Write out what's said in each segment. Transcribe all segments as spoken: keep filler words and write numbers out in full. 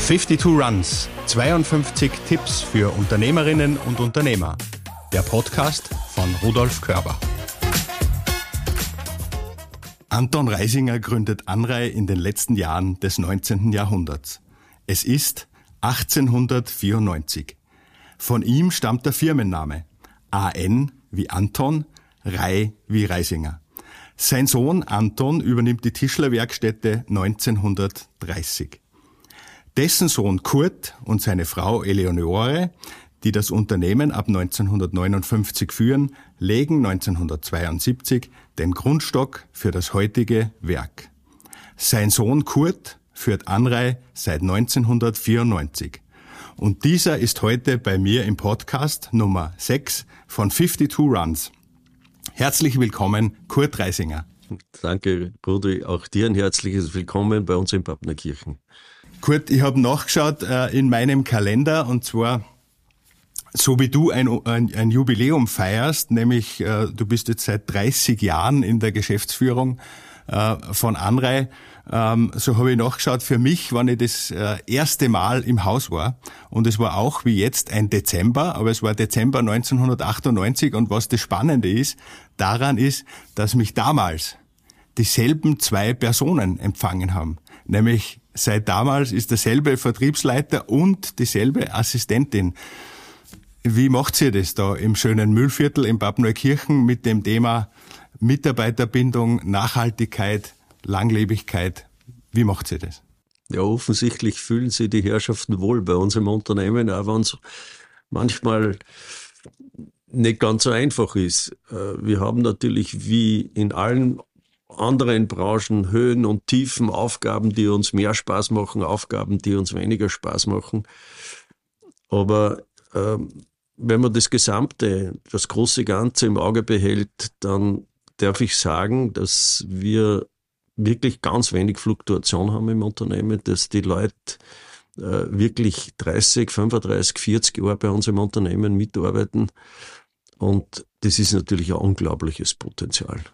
zweiundfünfzig Runs, zweiundfünfzig Tipps für Unternehmerinnen und Unternehmer. Der Podcast von Rudolf Körber. Anton Reisinger gründet Anrei in den letzten Jahren des neunzehnten Jahrhunderts. Es ist achtzehnhundertvierundneunzig. Von ihm stammt der Firmenname. A N wie Anton, Rei wie Reisinger. Sein Sohn Anton übernimmt die Tischlerwerkstätte neunzehnhundertdreißig. Dessen Sohn Kurt und seine Frau Eleonore, die das Unternehmen ab neunzehnhundertneunundfünfzig führen, legen neunzehnhundertzweiundsiebzig den Grundstock für das heutige Werk. Sein Sohn Kurt führt Anrei seit neunzehnhundertvierundneunzig. Und dieser ist heute bei mir im Podcast Nummer sechs von zweiundfünfzig Runs. Herzlich willkommen, Kurt Reisinger. Danke, Rudi. Auch dir ein herzliches Willkommen bei uns in Pappnerkirchen. Kurt, ich habe nachgeschaut äh, in meinem Kalender, und zwar, so wie du ein, ein, ein Jubiläum feierst, nämlich äh, du bist jetzt seit dreißig Jahren in der Geschäftsführung äh, von Anrei, ähm, so habe ich nachgeschaut für mich, wann ich das äh, erste Mal im Haus war, und es war auch wie jetzt ein Dezember, aber es war Dezember neunzehnhundertachtundneunzig, und was das Spannende ist, daran ist, dass mich damals dieselben zwei Personen empfangen haben, nämlich seit damals ist derselbe Vertriebsleiter und dieselbe Assistentin. Wie macht ihr das da im schönen Mühlviertel in Pappneukirchen mit dem Thema Mitarbeiterbindung, Nachhaltigkeit, Langlebigkeit? Wie macht ihr das? Ja, offensichtlich fühlen sich die Herrschaften wohl bei uns im Unternehmen, auch wenn es manchmal nicht ganz so einfach ist. Wir haben natürlich wie in allen anderen Branchen Höhen und Tiefen, Aufgaben, die uns mehr Spaß machen, Aufgaben, die uns weniger Spaß machen. Aber ähm, wenn man das Gesamte, das große Ganze im Auge behält, dann darf ich sagen, dass wir wirklich ganz wenig Fluktuation haben im Unternehmen, dass die Leute äh, wirklich dreißig, fünfunddreißig, vierzig Jahre bei uns im Unternehmen mitarbeiten. Und das ist natürlich ein unglaubliches Potenzial.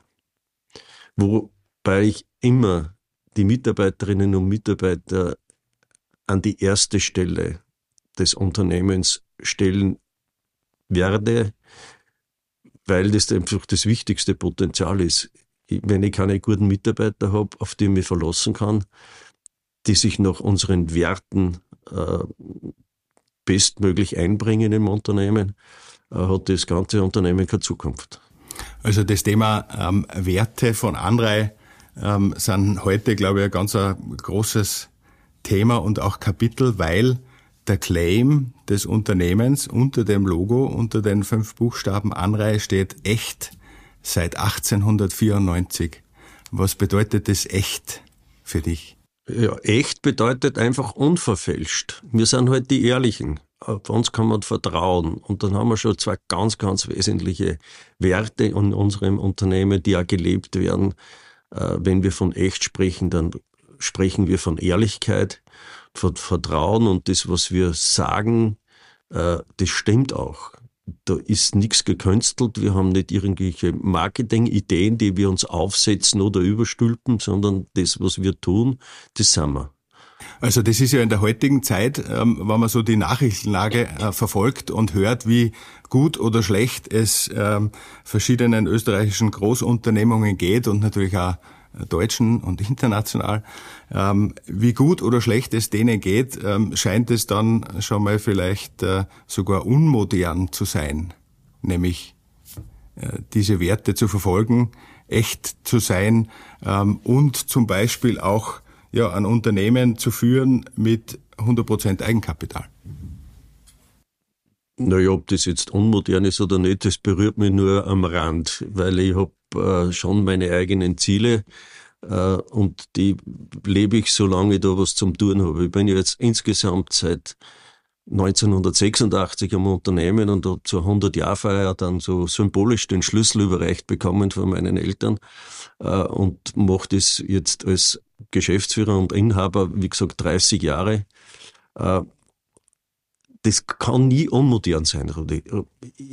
Wobei ich immer die Mitarbeiterinnen und Mitarbeiter an die erste Stelle des Unternehmens stellen werde, weil das einfach das wichtigste Potenzial ist. Wenn ich keine guten Mitarbeiter habe, auf die ich mich verlassen kann, die sich nach unseren Werten äh, bestmöglich einbringen im Unternehmen, äh, hat das ganze Unternehmen keine Zukunft. Also das Thema ähm, Werte von Anrei ähm, sind heute, glaube ich, ein ganz ein großes Thema und auch Kapitel, weil der Claim des Unternehmens unter dem Logo, unter den fünf Buchstaben Anrei steht echt seit achtzehnhundertvierundneunzig. Was bedeutet das echt für dich? Ja, echt bedeutet einfach unverfälscht. Wir sind halt die Ehrlichen. Auf uns kann man vertrauen. Und dann haben wir schon zwei ganz, ganz wesentliche Werte in unserem Unternehmen, die auch gelebt werden. Wenn wir von echt sprechen, dann sprechen wir von Ehrlichkeit, von Vertrauen, und das, was wir sagen, das stimmt auch. Da ist nichts gekünstelt. Wir haben nicht irgendwelche Marketing-Ideen, die wir uns aufsetzen oder überstülpen, sondern das, was wir tun, das sind wir. Also das ist ja in der heutigen Zeit, ähm, wenn man so die Nachrichtenlage äh, verfolgt und hört, wie gut oder schlecht es ähm, verschiedenen österreichischen Großunternehmungen geht und natürlich auch äh, deutschen und international, ähm, wie gut oder schlecht es denen geht, ähm, scheint es dann schon mal vielleicht äh, sogar unmodern zu sein, nämlich äh, diese Werte zu verfolgen, echt zu sein ähm, und zum Beispiel auch ja, ein Unternehmen zu führen mit hundert Prozent Eigenkapital. Naja, ob das jetzt unmodern ist oder nicht, das berührt mich nur am Rand, weil ich habe äh, schon meine eigenen Ziele äh, und die lebe ich, solange ich da was zum Tun habe. Ich bin ja jetzt insgesamt seit neunzehnhundertsechsundachtzig am Unternehmen und habe zur hundert-Jahr-Feier dann so symbolisch den Schlüssel überreicht bekommen von meinen Eltern äh, und mache das jetzt als Geschäftsführer und Inhaber, wie gesagt, dreißig Jahre. Äh, das kann nie unmodern sein, Rudi.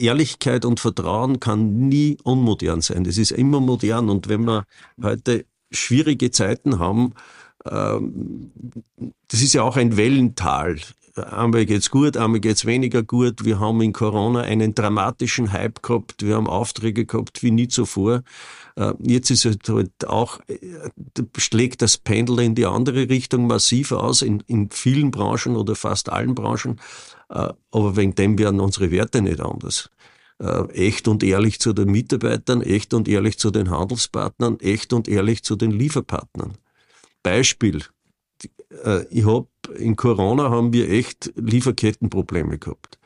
Ehrlichkeit und Vertrauen kann nie unmodern sein. Das ist immer modern, und wenn man heute schwierige Zeiten haben, ähm, das ist ja auch ein Wellental. Einmal geht's gut, einmal geht's weniger gut. Wir haben in Corona einen dramatischen Hype gehabt. Wir haben Aufträge gehabt wie nie zuvor. Jetzt ist es halt auch, schlägt das Pendel in die andere Richtung massiv aus, in, in vielen Branchen oder fast allen Branchen. Aber wegen dem werden unsere Werte nicht anders. Echt und ehrlich zu den Mitarbeitern, echt und ehrlich zu den Handelspartnern, echt und ehrlich zu den Lieferpartnern. Beispiel. Ich hab, in Corona haben wir echt Lieferkettenprobleme gehabt.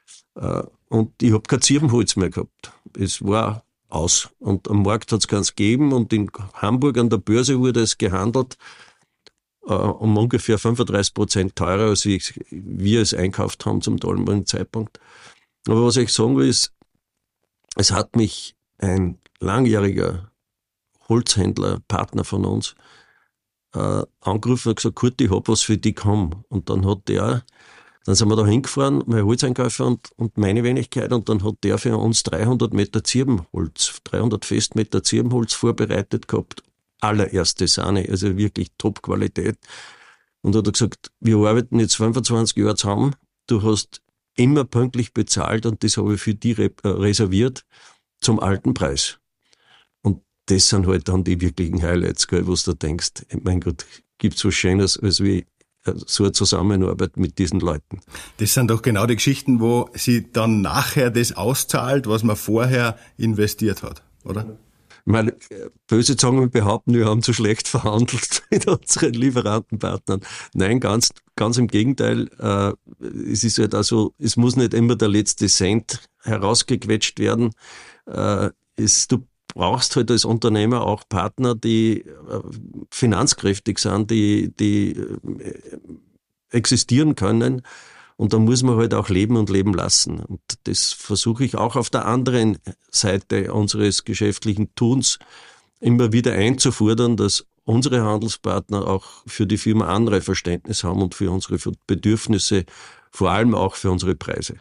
Und ich habe kein Zirbenholz mehr gehabt. Es war aus. Und am Markt hat es keins gegeben und in Hamburg an der Börse wurde es gehandelt äh, um ungefähr fünfunddreißig Prozent teurer, als ich, wir es einkauft haben zum damaligen Zeitpunkt. Aber was ich sagen will, ist, es hat mich ein langjähriger Holzhändler, Partner von uns, äh, angerufen und gesagt, Kurt, ich hab was für dich haben. Und dann hat der, dann sind wir da hingefahren, mein Holzeinkäufer und, und meine Wenigkeit, und dann hat der für uns dreihundert Meter Zirbenholz, dreihundert Festmeter Zirbenholz vorbereitet gehabt. Allererste Sahne, also wirklich Top-Qualität. Und hat er gesagt, wir arbeiten jetzt fünfundzwanzig Jahre zusammen, du hast immer pünktlich bezahlt und das habe ich für dich reserviert zum alten Preis. Und das sind halt dann die wirklichen Highlights, gell, wo du denkst, mein Gott, gibt's was Schönes als wie so eine Zusammenarbeit mit diesen Leuten. Das sind doch genau die Geschichten, wo sie dann nachher das auszahlt, was man vorher investiert hat, oder? Ich meine, böse Zungen behaupten, wir haben zu schlecht verhandelt mit unseren Lieferantenpartnern. Nein, ganz, ganz im Gegenteil. Äh, es ist halt also, es muss nicht immer der letzte Cent herausgequetscht werden. Äh, es, du brauchst halt als Unternehmer auch Partner, die äh, finanzkräftig sind, die, die äh, existieren können. Und da muss man halt auch leben und leben lassen. Und das versuche ich auch auf der anderen Seite unseres geschäftlichen Tuns immer wieder einzufordern, dass unsere Handelspartner auch für die Firma andere Verständnis haben und für unsere Bedürfnisse, vor allem auch für unsere Preise.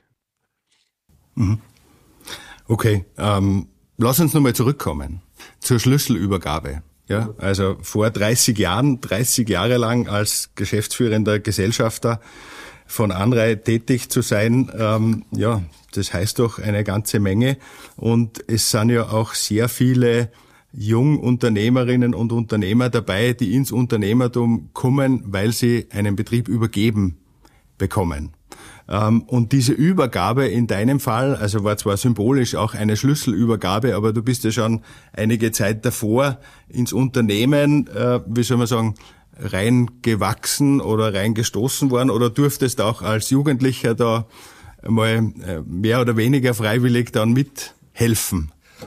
Mhm. Okay, ähm, lass uns nochmal zurückkommen zur Schlüsselübergabe. Ja, also vor dreißig Jahren, dreißig Jahre lang als geschäftsführender Gesellschafter von Anrei tätig zu sein, ähm, ja, das heißt doch eine ganze Menge. Und es sind ja auch sehr viele Jungunternehmerinnen und Unternehmer dabei, die ins Unternehmertum kommen, weil sie einen Betrieb übergeben bekommen. Ähm, und diese Übergabe in deinem Fall, also war zwar symbolisch auch eine Schlüsselübergabe, aber du bist ja schon einige Zeit davor ins Unternehmen, äh, wie soll man sagen, reingewachsen oder reingestoßen worden, oder durftest auch als Jugendlicher da mal mehr oder weniger freiwillig dann mithelfen?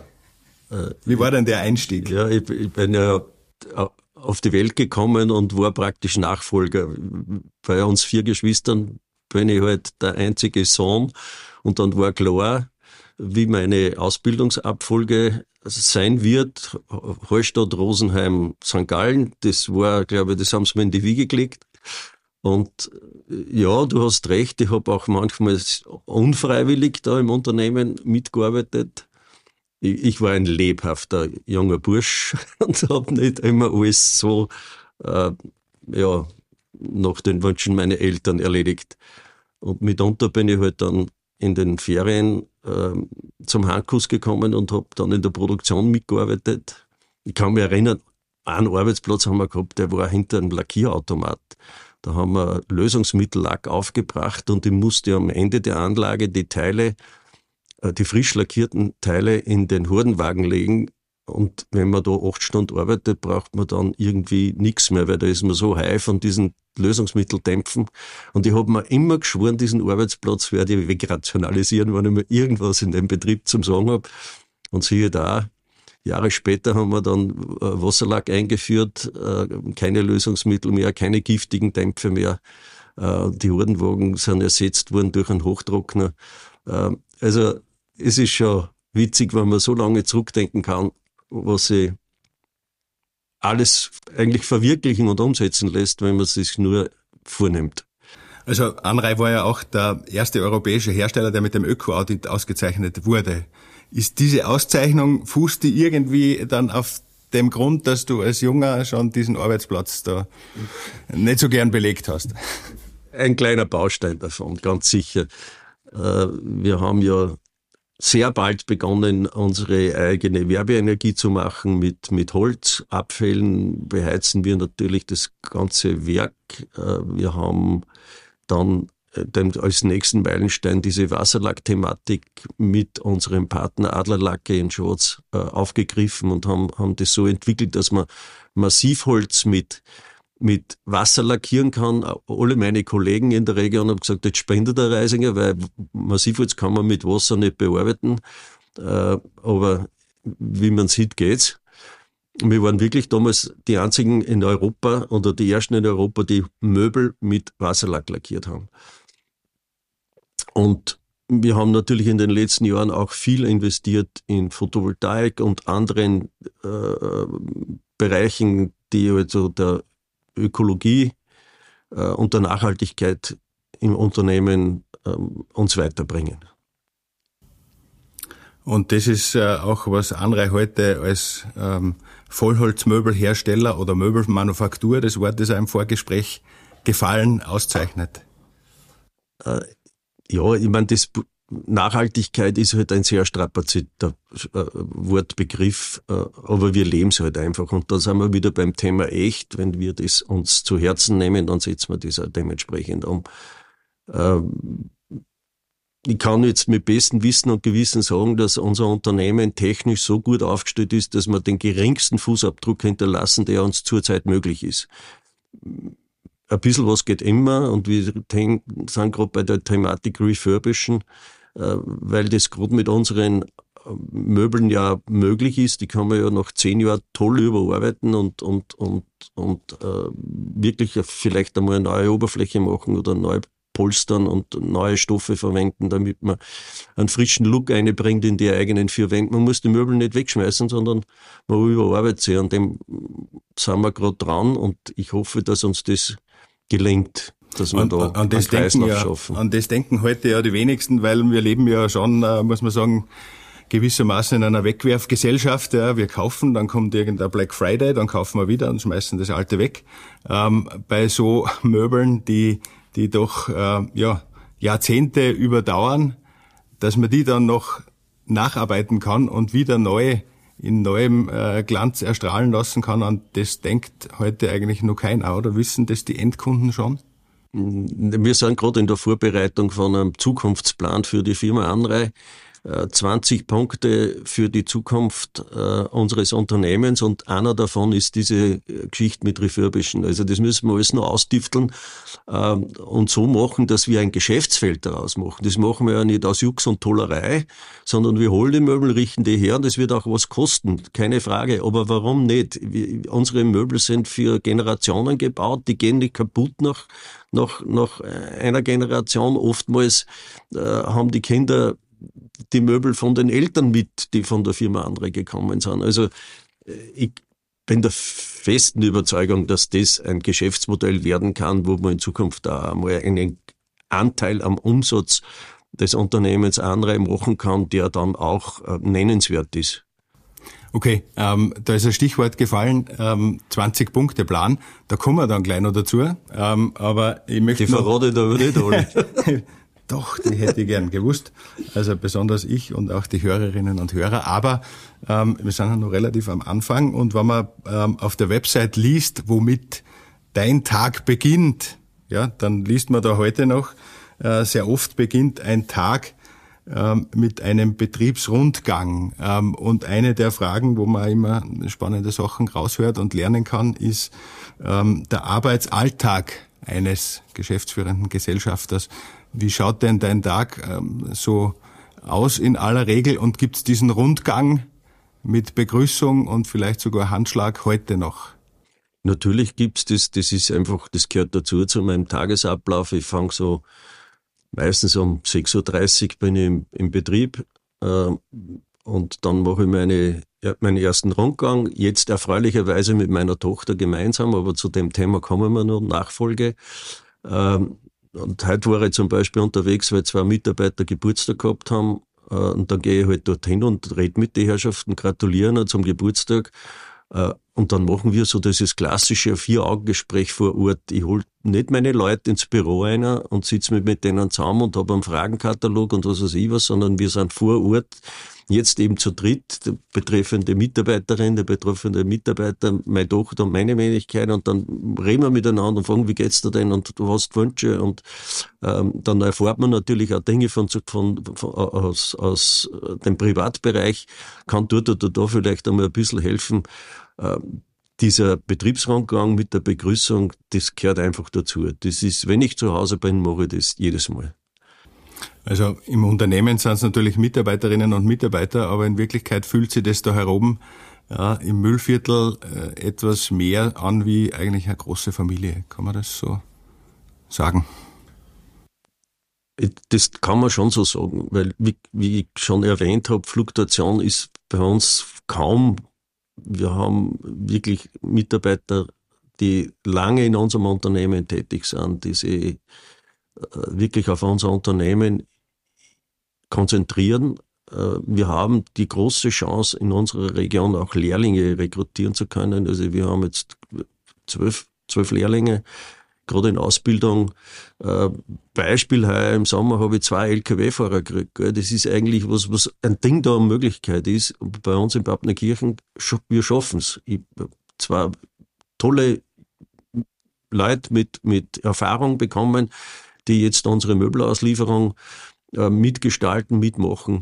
Wie war denn der Einstieg? Ja, ich, ich bin ja auf die Welt gekommen und war praktisch Nachfolger. Bei uns vier Geschwistern bin ich halt der einzige Sohn, und dann war klar, wie meine Ausbildungsabfolge sein wird. Hallstatt, Rosenheim, Sankt Gallen, das war, glaube ich, das haben sie mir in die Wiege gelegt. Und ja, du hast recht, ich habe auch manchmal unfreiwillig da im Unternehmen mitgearbeitet. Ich, ich war ein lebhafter junger Bursch und habe nicht immer alles so äh, ja, nach den Wünschen meiner Eltern erledigt. Und mitunter bin ich halt dann in den Ferien äh, zum Hankus gekommen und habe dann in der Produktion mitgearbeitet. Ich kann mich erinnern, einen Arbeitsplatz haben wir gehabt, der war hinter einem Lackierautomat. Da haben wir Lösungsmittellack aufgebracht und ich musste am Ende der Anlage die Teile, äh, die frisch lackierten Teile in den Hurdenwagen legen. Und wenn man da acht Stunden arbeitet, braucht man dann irgendwie nichts mehr, weil da ist man so high von diesen Lösungsmitteldämpfen. Und ich habe mir immer geschworen, diesen Arbeitsplatz werde ich wegrationalisieren, wenn ich mir irgendwas in dem Betrieb zum Sagen habe. Und siehe da, Jahre später haben wir dann Wasserlack eingeführt, keine Lösungsmittel mehr, keine giftigen Dämpfe mehr. Die Hurdenwagen sind ersetzt worden durch einen Hochtrockner. Also es ist schon witzig, wenn man so lange zurückdenken kann, was sie alles eigentlich verwirklichen und umsetzen lässt, wenn man es sich nur vornimmt. Also Anrei war ja auch der erste europäische Hersteller, der mit dem Öko-Audit ausgezeichnet wurde. Ist diese Auszeichnung, fußt die irgendwie dann auf dem Grund, dass du als Junger schon diesen Arbeitsplatz da nicht so gern belegt hast. Ein kleiner Baustein davon, ganz sicher. Wir haben ja sehr bald begonnen, unsere eigene Werbeenergie zu machen. Mit, mit Holzabfällen beheizen wir natürlich das ganze Werk. Wir haben dann als nächsten Meilenstein diese Wasserlack-Thematik mit unserem Partner Adlerlacke in Schwarz aufgegriffen und haben, haben das so entwickelt, dass man Massivholz mit mit Wasser lackieren kann. Alle meine Kollegen in der Region haben gesagt, jetzt spendet der Reisinger, weil Massivholz kann man mit Wasser nicht bearbeiten. Aber wie man sieht, geht's. Wir waren wirklich damals die einzigen in Europa oder die ersten in Europa, die Möbel mit Wasserlack lackiert haben. Und wir haben natürlich in den letzten Jahren auch viel investiert in Photovoltaik und anderen äh, Bereichen, die also der Ökologie äh, und der Nachhaltigkeit im Unternehmen äh, uns weiterbringen. Und das ist äh, auch, was Anrei heute als ähm, Vollholzmöbelhersteller oder Möbelmanufaktur, das Wort ist auch im Vorgespräch gefallen, auszeichnet. Äh, ja, ich meine, das Nachhaltigkeit ist halt ein sehr strapazierter äh, Wortbegriff, äh, aber wir leben es halt einfach. Und da sind wir wieder beim Thema echt. Wenn wir das uns zu Herzen nehmen, dann setzen wir das auch dementsprechend um. Äh, ich kann jetzt mit bestem Wissen und Gewissen sagen, dass unser Unternehmen technisch so gut aufgestellt ist, dass wir den geringsten Fußabdruck hinterlassen, der uns zurzeit möglich ist. Ein bisschen was geht immer und wir sind gerade bei der Thematik Refurbischen, weil das gerade mit unseren Möbeln ja möglich ist. Die kann man ja nach zehn Jahren toll überarbeiten und und und und äh, wirklich vielleicht einmal eine neue Oberfläche machen oder neu polstern und neue Stoffe verwenden, damit man einen frischen Look einbringt in die eigenen vier Wände. Man muss die Möbel nicht wegschmeißen, sondern man überarbeitet sie. An dem sind wir gerade dran und ich hoffe, dass uns das gelingt, dass wir und, da an das einen Kreislauf ja, schaffen. An das denken heute ja die wenigsten, weil wir leben ja schon, muss man sagen, gewissermaßen in einer Wegwerfgesellschaft. Ja, wir kaufen, dann kommt irgendein Black Friday, dann kaufen wir wieder und schmeißen das Alte weg. Ähm, bei so Möbeln, die die doch äh, ja Jahrzehnte überdauern, dass man die dann noch nacharbeiten kann und wieder neu in neuem äh, Glanz erstrahlen lassen kann. Und das denkt heute eigentlich noch keiner, oder wissen das die Endkunden schon? Wir sind gerade in der Vorbereitung von einem Zukunftsplan für die Firma Anrei. zwanzig Punkte für die Zukunft äh, unseres Unternehmens und einer davon ist diese Geschichte mit Refurbischen. Also das müssen wir alles noch austifteln äh, und so machen, dass wir ein Geschäftsfeld daraus machen. Das machen wir ja nicht aus Jux und Tollerei, sondern wir holen die Möbel, richten die her und das wird auch was kosten, keine Frage. Aber warum nicht? Wir, unsere Möbel sind für Generationen gebaut, die gehen nicht kaputt nach, nach, nach einer Generation. Oftmals äh, haben die Kinder die Möbel von den Eltern mit, die von der Firma Anrei gekommen sind. Also ich bin der festen Überzeugung, dass das ein Geschäftsmodell werden kann, wo man in Zukunft da einmal einen Anteil am Umsatz des Unternehmens Anrei machen kann, der dann auch äh, nennenswert ist. Okay, ähm, da ist ein Stichwort gefallen, ähm, zwanzig-Punkte-Plan. Da kommen wir dann gleich noch dazu. Ähm, aber ich möchte Die verrate ich aber nicht alle. Doch, die hätte ich gern gewusst. Also besonders ich und auch die Hörerinnen und Hörer. Aber ähm, wir sind ja noch relativ am Anfang. Und wenn man ähm, auf der Website liest, womit dein Tag beginnt, ja, dann liest man da heute noch, äh, sehr oft beginnt ein Tag ähm, mit einem Betriebsrundgang. Ähm, und eine der Fragen, wo man immer spannende Sachen raushört und lernen kann, ist ähm, der Arbeitsalltag eines geschäftsführenden Gesellschafters. Wie schaut denn dein Tag ähm, so aus in aller Regel und gibt's diesen Rundgang mit Begrüßung und vielleicht sogar Handschlag heute noch? Natürlich gibt's das, das ist einfach, das gehört dazu zu meinem Tagesablauf. Ich fange so meistens um sechs Uhr dreißig bin ich im, im Betrieb äh, und dann mache ich meine, ja, meinen ersten Rundgang. Jetzt erfreulicherweise mit meiner Tochter gemeinsam, aber zu dem Thema kommen wir noch, Nachfolge. Ähm, Und heute war ich zum Beispiel unterwegs, weil zwei Mitarbeiter Geburtstag gehabt haben. Und dann gehe ich halt dorthin und rede mit den Herrschaften, gratulieren zum Geburtstag. Und dann machen wir so dieses klassische Vier-Augen-Gespräch vor Ort. Ich hole nicht meine Leute ins Büro rein und sitze mich mit denen zusammen und habe einen Fragenkatalog und was weiß ich was, sondern wir sind vor Ort jetzt eben zu dritt, die betreffende Mitarbeiterin, der betreffende Mitarbeiter, meine Tochter und meine Wenigkeit, und dann reden wir miteinander und fragen, wie geht's dir denn und du hast Wünsche, und ähm, dann erfährt man natürlich auch Dinge von, von, von aus, aus dem Privatbereich, kann dort oder da vielleicht einmal ein bisschen helfen. Ähm, dieser Betriebsrundgang mit der Begrüßung, das gehört einfach dazu. Das ist, wenn ich zu Hause bin, mache ich das jedes Mal. Also im Unternehmen sind es natürlich Mitarbeiterinnen und Mitarbeiter, aber in Wirklichkeit fühlt sich das da heroben ja, im Müllviertel äh, etwas mehr an wie eigentlich eine große Familie. Kann man das so sagen? Das kann man schon so sagen, weil, wie, wie ich schon erwähnt habe, Fluktuation ist bei uns kaum. Wir haben wirklich Mitarbeiter, die lange in unserem Unternehmen tätig sind, die sich wirklich auf unser Unternehmen konzentrieren. Wir haben die große Chance, in unserer Region auch Lehrlinge rekrutieren zu können. Also wir haben jetzt zwölf, zwölf Lehrlinge, gerade in Ausbildung. Beispiel heuer im Sommer habe ich zwei L K W-Fahrer gekriegt. Das ist eigentlich was, was ein Ding da an Möglichkeit ist. Bei uns in Papenerkirchen, wir schaffen es. Zwei tolle Leute mit, mit Erfahrung bekommen, die jetzt unsere Möbelauslieferung äh, mitgestalten, mitmachen.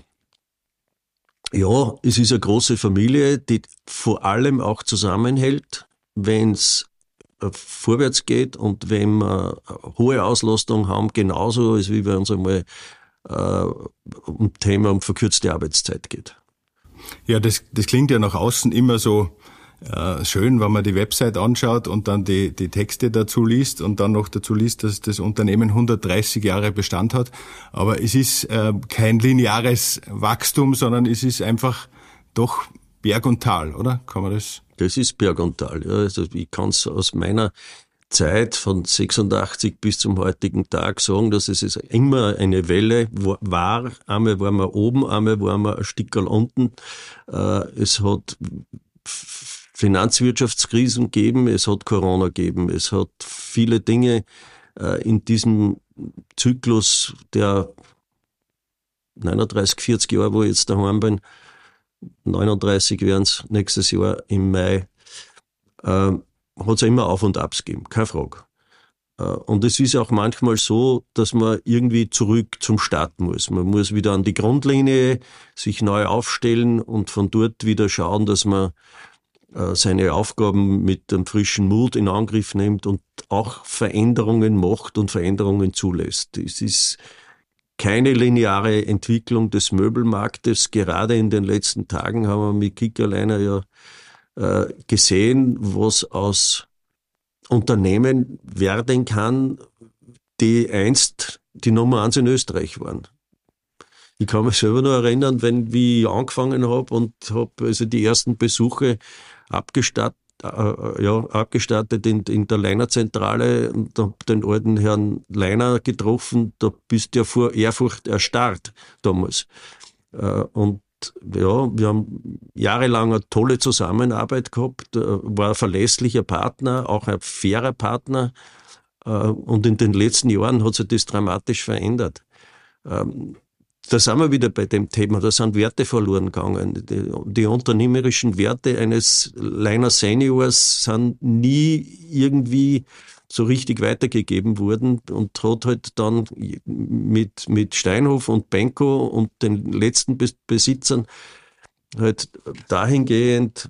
Ja, es ist eine große Familie, die vor allem auch zusammenhält, wenn es äh, vorwärts geht und wenn wir äh, hohe Auslastung haben, genauso als wie bei uns einmal äh, um Thema um verkürzte Arbeitszeit geht. Ja, das, das klingt ja nach außen immer so Äh, schön, wenn man die Website anschaut und dann die, die Texte dazu liest und dann noch dazu liest, dass das Unternehmen hundertdreißig Jahre Bestand hat. Aber es ist äh, kein lineares Wachstum, sondern es ist einfach doch Berg und Tal, oder? Kann man das? Das ist Berg und Tal. Ja. Also ich kann es aus meiner Zeit von sechsundachtzig bis zum heutigen Tag sagen, dass es immer eine Welle war. Einmal waren wir oben, einmal waren wir ein Stückchen unten. Äh, es hat Finanzwirtschaftskrisen geben, es hat Corona gegeben, es hat viele Dinge äh, in diesem Zyklus der neununddreißig, vierzig Jahre, wo ich jetzt daheim bin, neununddreißig werden es nächstes Jahr im Mai, äh, hat es immer Auf und Abs gegeben, keine Frage. Äh, und es ist auch manchmal so, dass man irgendwie zurück zum Start muss. Man muss wieder an die Grundlinie sich neu aufstellen und von dort wieder schauen, dass man seine Aufgaben mit einem frischen Mut in Angriff nimmt und auch Veränderungen macht und Veränderungen zulässt. Es ist keine lineare Entwicklung des Möbelmarktes. Gerade in den letzten Tagen haben wir mit Kickerliner ja äh, gesehen, was aus Unternehmen werden kann, die einst die Nummer eins in Österreich waren. Ich kann mich selber noch erinnern, wenn wie ich angefangen habe und habe also die ersten Besuche abgestattet, äh, ja, abgestattet in, in der Leinerzentrale und habe den alten Herrn Leiner getroffen, da bist du ja vor Ehrfurcht erstarrt damals. Äh, und ja, wir haben jahrelang eine tolle Zusammenarbeit gehabt, äh, war ein verlässlicher Partner, auch ein fairer Partner, äh, und in den letzten Jahren hat sich das dramatisch verändert. Ähm, Da sind wir wieder bei dem Thema, da sind Werte verloren gegangen. Die, die unternehmerischen Werte eines Leiner Seniors sind nie irgendwie so richtig weitergegeben worden und hat halt dann mit, mit Steinhoff und Benko und den letzten Besitzern halt dahingehend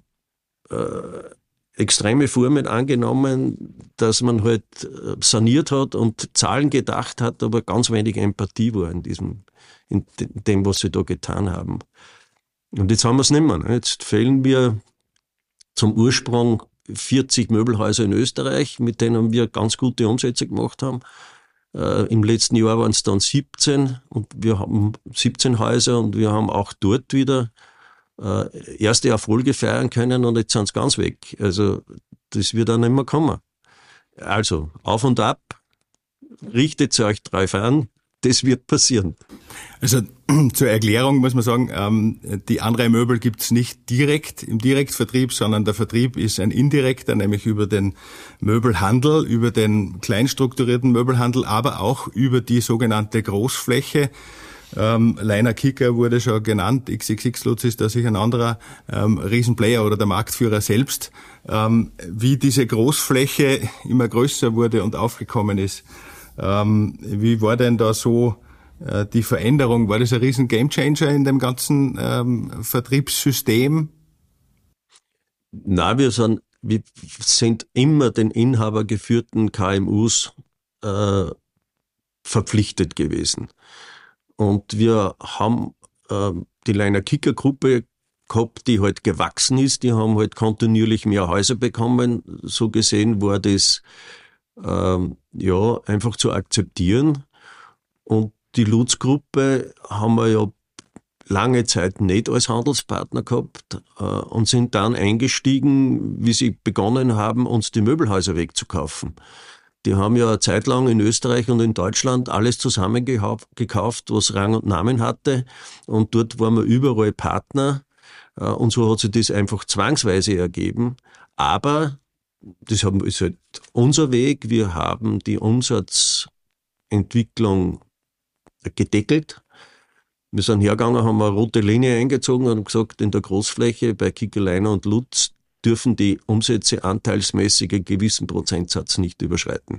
äh, extreme Formen angenommen, dass man halt saniert hat und Zahlen gedacht hat, aber ganz wenig Empathie war in diesem in dem, was sie da getan haben. Und jetzt haben wir es nicht mehr. Jetzt fehlen wir zum Ursprung vierzig Möbelhäuser in Österreich, mit denen wir ganz gute Umsätze gemacht haben. Äh, Im letzten Jahr waren es dann siebzehn und wir haben siebzehn Häuser und wir haben auch dort wieder äh, erste Erfolge feiern können und jetzt sind es ganz weg. Also das wird auch nicht mehr kommen. Also auf und ab, richtet euch drauf an. das wird passieren. Also zur Erklärung muss man sagen, ähm, die Andrei Möbel gibt's nicht direkt im Direktvertrieb, sondern der Vertrieb ist ein indirekter, nämlich über den Möbelhandel, über den kleinstrukturierten Möbelhandel, aber auch über die sogenannte Großfläche. Ähm, Leiner Kicker wurde schon genannt, X X X Lutz ist da sicher ein anderer ähm, Riesenplayer oder der Marktführer selbst. Ähm, wie diese Großfläche immer größer wurde und aufgekommen ist, ähm, wie war denn da so äh, die Veränderung? War das ein riesen Gamechanger in dem ganzen ähm, Vertriebssystem? Na, wir sind, wir sind immer den inhabergeführten K M Us äh, verpflichtet gewesen. Und wir haben äh, die Leiner Kicker Gruppe gehabt, die halt gewachsen ist. Die haben halt kontinuierlich mehr Häuser bekommen. So gesehen war das ähm, ja einfach zu akzeptieren. Und die Lutz Gruppe haben wir ja lange Zeit nicht als Handelspartner gehabt äh, und sind dann eingestiegen, wie sie begonnen haben, uns die Möbelhäuser wegzukaufen. Die haben ja eine Zeit lang in Österreich und in Deutschland alles zusammengekauft, was Rang und Namen hatte. Und dort waren wir überall Partner. Und so hat sich das einfach zwangsweise ergeben. Aber das ist halt unser Weg. Wir haben die Umsatzentwicklung gedeckelt. Wir sind hergegangen, haben eine rote Linie eingezogen und gesagt, in der Großfläche bei Kicker, Leiner und Lutz dürfen die Umsätze anteilsmäßig einen gewissen Prozentsatz nicht überschreiten,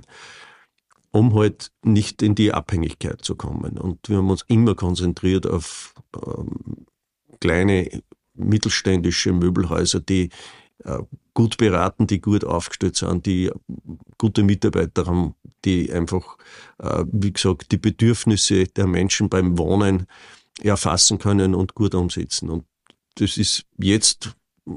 um halt nicht in die Abhängigkeit zu kommen. Und wir haben uns immer konzentriert auf ähm, kleine mittelständische Möbelhäuser, die äh, gut beraten, die gut aufgestellt sind, die gute Mitarbeiter haben, die einfach, äh, wie gesagt, die Bedürfnisse der Menschen beim Wohnen erfassen können und gut umsetzen. Und das ist jetzt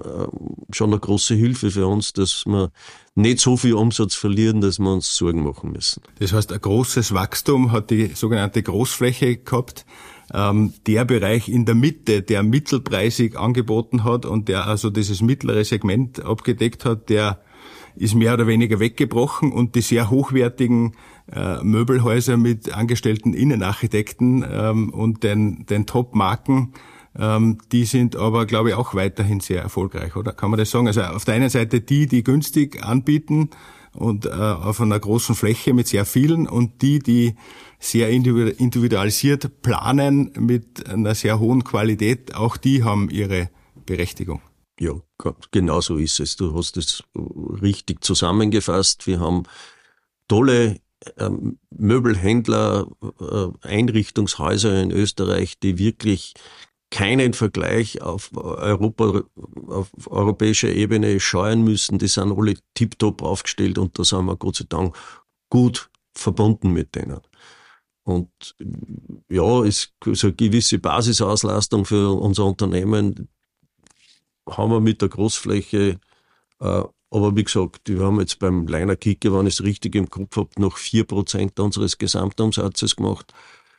schon eine große Hilfe für uns, dass wir nicht so viel Umsatz verlieren, dass wir uns Sorgen machen müssen. Das heißt, ein großes Wachstum hat die sogenannte Großfläche gehabt. Ähm, der Bereich in der Mitte, der mittelpreisig angeboten hat und der also dieses mittlere Segment abgedeckt hat, der ist mehr oder weniger weggebrochen und die sehr hochwertigen äh, Möbelhäuser mit angestellten Innenarchitekten ähm, und den, den Top-Marken, Ähm, die sind aber, glaube ich, auch weiterhin sehr erfolgreich, oder? Kann man das sagen? Also auf der einen Seite die, die günstig anbieten und äh, auf einer großen Fläche mit sehr vielen und die, die sehr individualisiert planen mit einer sehr hohen Qualität, auch die haben ihre Berechtigung. Ja, genau so ist es. Du hast es richtig zusammengefasst. Wir haben tolle ähm, Möbelhändler, äh, Einrichtungshäuser in Österreich, die wirklich keinen Vergleich auf Europa, auf europäischer Ebene scheuen müssen. Die sind alle tiptop aufgestellt und da sind wir Gott sei Dank gut verbunden mit denen. Und ja, ist so eine gewisse Basisauslastung für unser Unternehmen haben wir mit der Großfläche, äh, aber wie gesagt, wir haben jetzt beim Leiner Kicker, wenn ich es richtig im Kopf habe, noch vier Prozent unseres Gesamtumsatzes gemacht.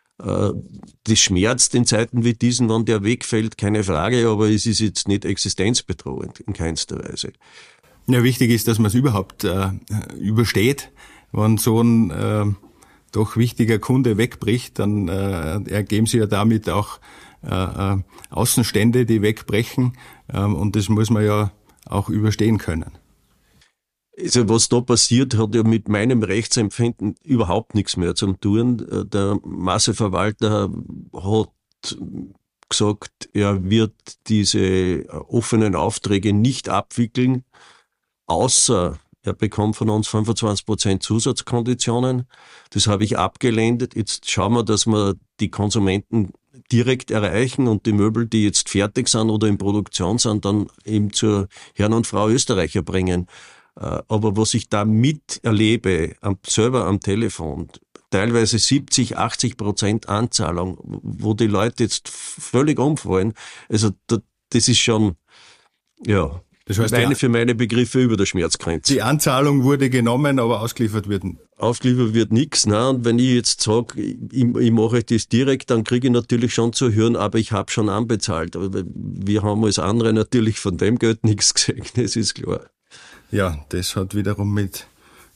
Das schmerzt in Zeiten wie diesen, wenn der wegfällt, keine Frage, aber es ist jetzt nicht existenzbedrohend in keinster Weise. Ja, wichtig ist, dass man es überhaupt äh, übersteht. Wenn so ein äh, doch wichtiger Kunde wegbricht, dann äh, ergeben sich ja damit auch äh, äh, Außenstände, die wegbrechen äh, und das muss man ja auch überstehen können. Also was da passiert, hat ja mit meinem Rechtsempfinden überhaupt nichts mehr zu tun. Der Masseverwalter hat gesagt, er wird diese offenen Aufträge nicht abwickeln, außer er bekommt von uns fünfundzwanzig Prozent Zusatzkonditionen. Das habe ich abgelehnt. Jetzt schauen wir, dass wir die Konsumenten direkt erreichen und die Möbel, die jetzt fertig sind oder in Produktion sind, dann eben zur Herrn und Frau Österreicher bringen. Aber was ich da miterlebe, am, selber am Telefon, teilweise siebzig, achtzig Prozent Anzahlung, wo die Leute jetzt völlig umfallen, also das ist schon, ja, das heißt, meine, für meine Begriffe über der Schmerzgrenze. Die Anzahlung wurde genommen, aber ausgeliefert wird nicht. Ausgeliefert wird nichts, ne? Und wenn ich jetzt sage, ich, ich mache das direkt, dann kriege ich natürlich schon zu hören, aber ich habe schon anbezahlt. Aber wir haben als andere natürlich von dem Geld nichts gesehen, das ist klar. Ja, das hat wiederum mit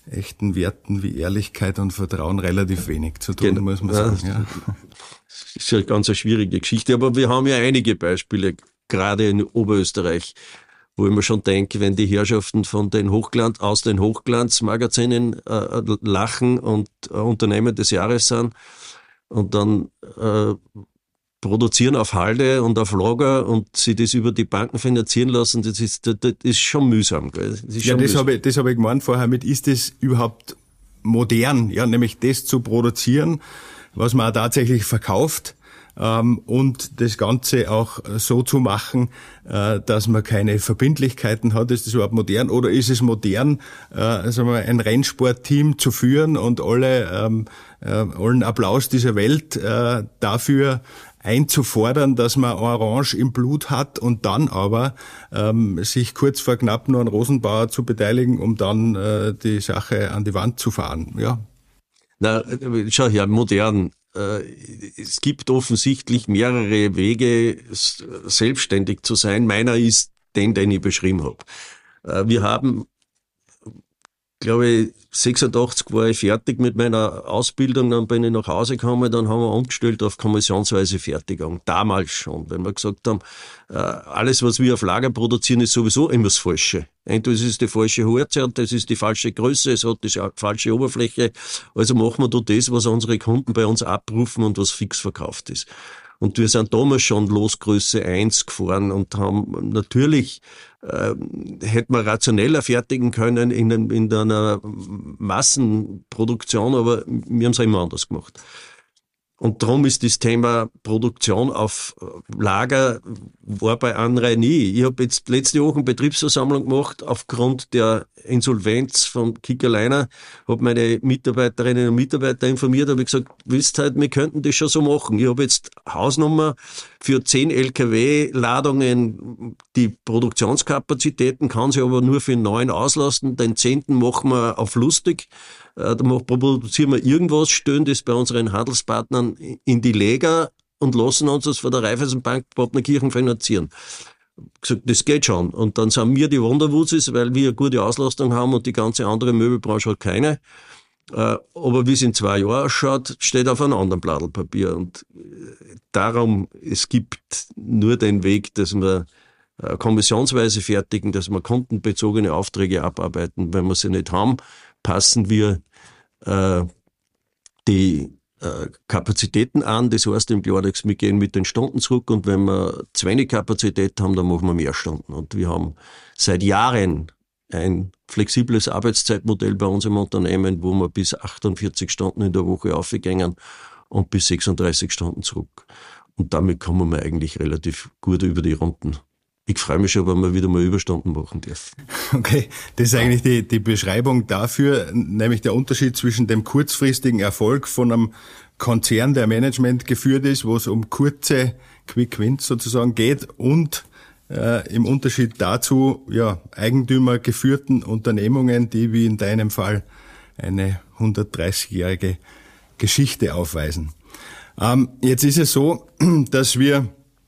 echten Werten wie Ehrlichkeit und Vertrauen relativ wenig zu tun, genau, muss man sagen. Ja. Das ist ja eine ganz schwierige Geschichte, aber wir haben ja einige Beispiele, gerade in Oberösterreich, wo ich mir schon denke, wenn die Herrschaften von den Hochglanz, aus den Hochglanzmagazinen äh, lachen und äh, Unternehmen des Jahres sind und dann äh, produzieren auf Halde und auf Lager und sie das über die Banken finanzieren lassen, das ist, das, das ist schon mühsam. Gell? Das ist ja, schon das habe ich, das habe ich gemeint vorher mit, ist das überhaupt modern? Ja, nämlich das zu produzieren, was man auch tatsächlich verkauft, ähm, und das Ganze auch so zu machen, äh, dass man keine Verbindlichkeiten hat. Ist das überhaupt modern? Oder ist es modern, äh, sagen wir, ein Rennsportteam zu führen und alle, ähm, äh, allen Applaus dieser Welt äh, dafür einzufordern, dass man Orange im Blut hat und dann aber ähm, sich kurz vor knapp nur an Rosenbauer zu beteiligen, um dann äh, die Sache an die Wand zu fahren. Ja. Na, schau her, modern. Es gibt offensichtlich mehrere Wege, selbstständig zu sein. Meiner ist den, den ich beschrieben habe. Wir haben, glaube ich, sechsundachtzig war ich fertig mit meiner Ausbildung, dann bin ich nach Hause gekommen, dann haben wir umgestellt auf kommissionsweise Fertigung. Damals schon, wenn wir gesagt haben, alles, was wir auf Lager produzieren, ist sowieso immer das Falsche. Entweder es ist die falsche Horze, das ist die falsche Größe, es hat die falsche Oberfläche. Also machen wir da das, was unsere Kunden bei uns abrufen und was fix verkauft ist. Und wir sind damals schon Losgröße eins gefahren und haben natürlich, äh, hätten wir rationeller fertigen können in, in einer Massenproduktion, aber wir haben es immer anders gemacht. Und darum ist das Thema Produktion auf Lager war bei Anrei nie. Ich habe jetzt letzte Woche eine Betriebsversammlung gemacht aufgrund der Insolvenz von Kickerliner, habe meine Mitarbeiterinnen und Mitarbeiter informiert, habe gesagt, wisst halt, wir könnten das schon so machen. Ich habe jetzt Hausnummer für zehn L K W-Ladungen, die Produktionskapazitäten kann sie aber nur für neun auslasten, den zehnten machen wir auf lustig. Da produzieren wir irgendwas, stellen das bei unseren Handelspartnern in die Lager und lassen uns das von der Raiffeisenbank Partnerkirchen finanzieren. Gesagt, das geht schon. Und dann sind wir die Wunderwuzis, weil wir eine gute Auslastung haben und die ganze andere Möbelbranche hat keine. Aber wie es in zwei Jahren ausschaut, steht auf einem anderen Blattl Papier. Und darum, es gibt nur den Weg, dass wir kommissionsweise fertigen, dass wir kundenbezogene Aufträge abarbeiten. Wenn wir sie nicht haben, passen wir äh, die äh, Kapazitäten an. Das heißt im Klartext, wir gehen mit den Stunden zurück und wenn wir zu wenig Kapazität haben, dann machen wir mehr Stunden. Und wir haben seit Jahren ein flexibles Arbeitszeitmodell bei uns im Unternehmen, wo wir bis achtundvierzig Stunden in der Woche aufgehen und bis sechsunddreißig Stunden zurück. Und damit kommen wir eigentlich relativ gut über die Runden. Ich freue mich schon, wenn wir wieder mal Überstunden machen dürfen. Okay, das ist eigentlich die, die Beschreibung dafür, nämlich der Unterschied zwischen dem kurzfristigen Erfolg von einem Konzern, der Management geführt ist, wo es um kurze Quick Wins sozusagen geht und äh, im Unterschied dazu, ja, eigentümergeführten Unternehmungen, die wie in deinem Fall eine hundertdreißigjährige Geschichte aufweisen. Ähm, jetzt ist es so, dass wir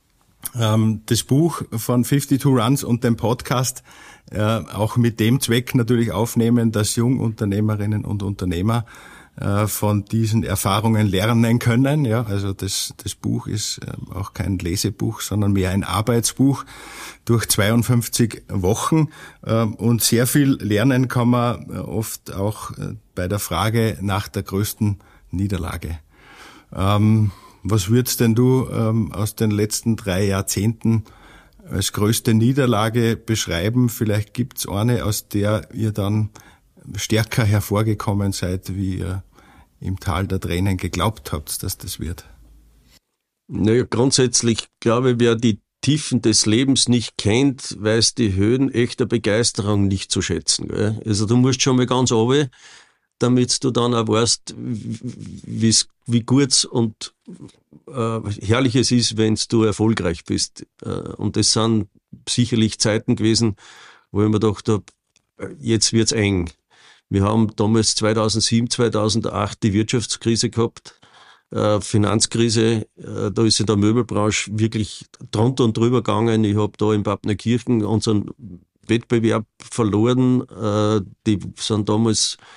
das Buch von fifty-two Runs und den Podcast äh, auch mit dem Zweck natürlich aufnehmen, dass Jungunternehmerinnen und Unternehmer äh, von diesen Erfahrungen lernen können. Ja, also das, das Buch ist äh, auch kein Lesebuch, sondern mehr ein Arbeitsbuch durch zweiundfünfzig Wochen. Äh, und sehr viel lernen kann man äh, oft auch äh, bei der Frage nach der größten Niederlage. Ähm, Was würdest denn du ähm, aus den letzten drei Jahrzehnten als größte Niederlage beschreiben? Vielleicht gibt's eine, aus der ihr dann stärker hervorgekommen seid, wie ihr im Tal der Tränen geglaubt habt, dass das wird. Naja, grundsätzlich glaube ich, wer die Tiefen des Lebens nicht kennt, weiß die Höhen echter Begeisterung nicht zu schätzen. Gell? Also du musst schon mal ganz runter, damit du dann auch weißt, wie's, wie gut und äh, herrlich es ist, wenn du erfolgreich bist. Äh, und das sind sicherlich Zeiten gewesen, wo ich mir gedacht habe, jetzt wird's eng. Wir haben damals zweitausendsieben, zweitausendacht die Wirtschaftskrise gehabt, äh, Finanzkrise, äh, da ist in der Möbelbranche wirklich drunter und drüber gegangen. Ich habe da in Partnerkirchen unseren Wettbewerb verloren. Äh, die sind damals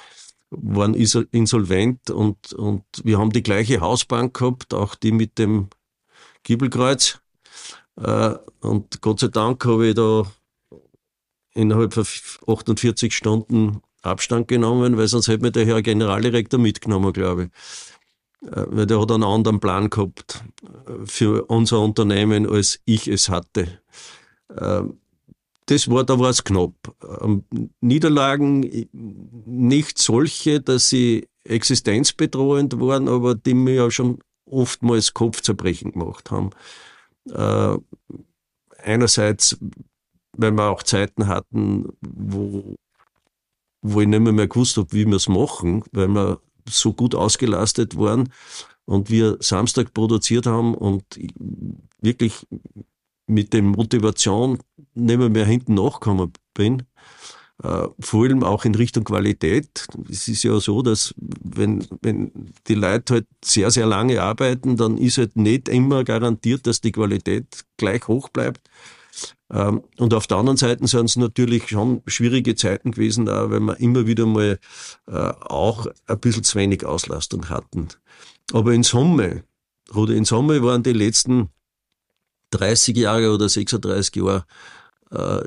waren insolvent und, und wir haben die gleiche Hausbank gehabt, auch die mit dem Giebelkreuz. Äh, und Gott sei Dank habe ich da innerhalb von achtundvierzig Stunden Abstand genommen, weil sonst hätte mir der Herr Generaldirektor mitgenommen, glaube ich. Äh, weil der hat einen anderen Plan gehabt für unser Unternehmen, als ich es hatte. Äh, Das war, da war es knapp. Ähm, Niederlagen nicht solche, dass sie existenzbedrohend waren, aber die mir ja schon oftmals Kopfzerbrechen gemacht haben. Äh, einerseits, weil wir auch Zeiten hatten, wo, wo ich nicht mehr, mehr gewusst habe, wie wir es machen, weil wir so gut ausgelastet waren und wir Samstag produziert haben und wirklich mit der Motivation nicht mehr, mehr hinten nachgekommen bin. Äh, vor allem auch in Richtung Qualität. Es ist ja so, dass wenn, wenn die Leute halt sehr, sehr lange arbeiten, dann ist halt nicht immer garantiert, dass die Qualität gleich hoch bleibt. Ähm, und auf der anderen Seite sind es natürlich schon schwierige Zeiten gewesen, auch weil wir immer wieder mal äh, auch ein bisschen zu wenig Auslastung hatten. Aber in Summe, oder in Summe waren die letzten dreißig Jahre oder sechsunddreißig Jahre äh,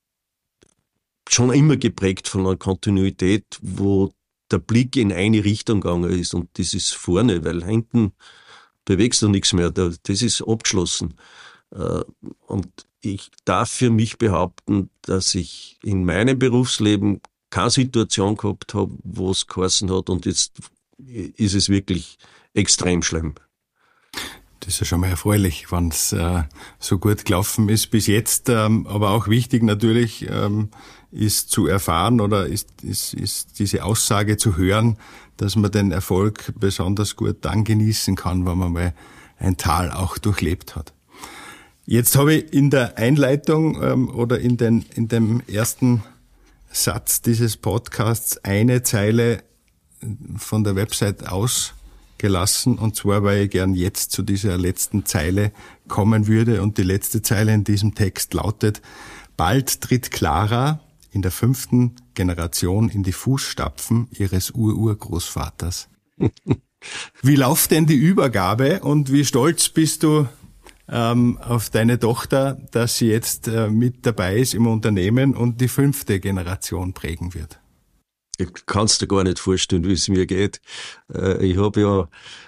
schon immer geprägt von einer Kontinuität, wo der Blick in eine Richtung gegangen ist. Und das ist vorne, weil hinten bewegst du nichts mehr. Das ist abgeschlossen. Äh, und ich darf für mich behaupten, dass ich in meinem Berufsleben keine Situation gehabt habe, wo es geheißen hat, und jetzt ist es wirklich extrem schlimm. Das ist ja schon mal erfreulich, wenn es äh, so gut gelaufen ist bis jetzt. Ähm, aber auch wichtig natürlich ähm, ist zu erfahren oder ist, ist, ist diese Aussage zu hören, dass man den Erfolg besonders gut dann genießen kann, wenn man mal ein Tal auch durchlebt hat. Jetzt habe ich in der Einleitung ähm, oder in, den, in dem ersten Satz dieses Podcasts eine Zeile von der Website aus gelassen, und zwar, weil ich gern jetzt zu dieser letzten Zeile kommen würde, und die letzte Zeile in diesem Text lautet: Bald tritt Clara in der fünften Generation in die Fußstapfen ihres Ururgroßvaters. Wie läuft denn die Übergabe und wie stolz bist du ähm, auf deine Tochter, dass sie jetzt äh, mit dabei ist im Unternehmen und die fünfte Generation prägen wird? Ich kann's dir gar nicht vorstellen, wie es mir geht. Ich habe ja